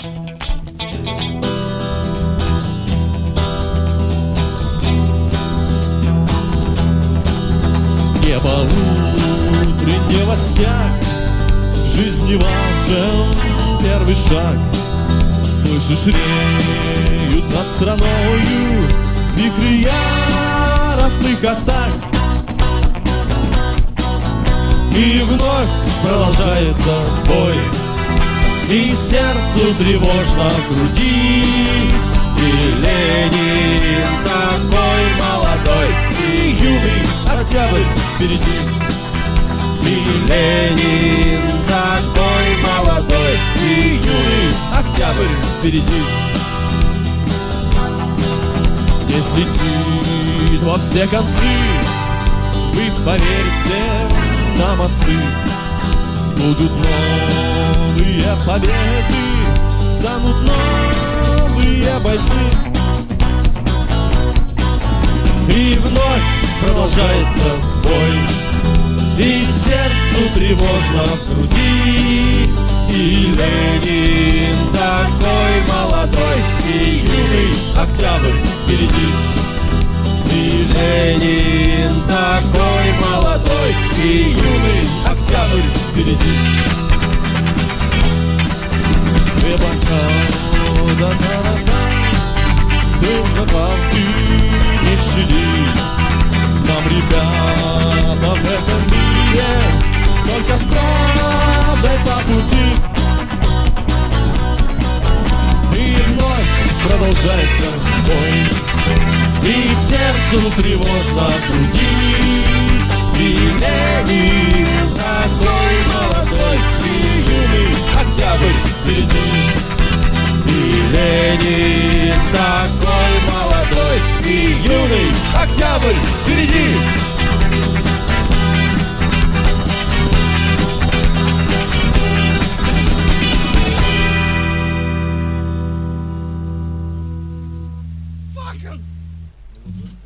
Небо утреннего снег, в жизни важен первый шаг. Слышишь, реют над страною вихри яростных атак. И вновь продолжается бой, и сердцу тревожно в груди. И Ленин такой молодой, и юный октябрь впереди. И Ленин такой молодой, и юный октябрь впереди. Здесь летит во все концы, вы поверьте нам, отцы. Будут новые победы, станут новые бойцы. И вновь продолжается бой, и сердцу тревожно в груди. И Ленин такой молодой, и юный октябрь впереди. И Ленин такой молодой, и юный октябрь впереди. Ты не щади, нам, ребята, в этом мире только с правдой по пути. И вновь продолжается бой, и сердцу тревожно в груди. И Ленин такой молодой, и юный октябрь впереди. И Ленин такой молодой, и юный октябрь впереди. Fucking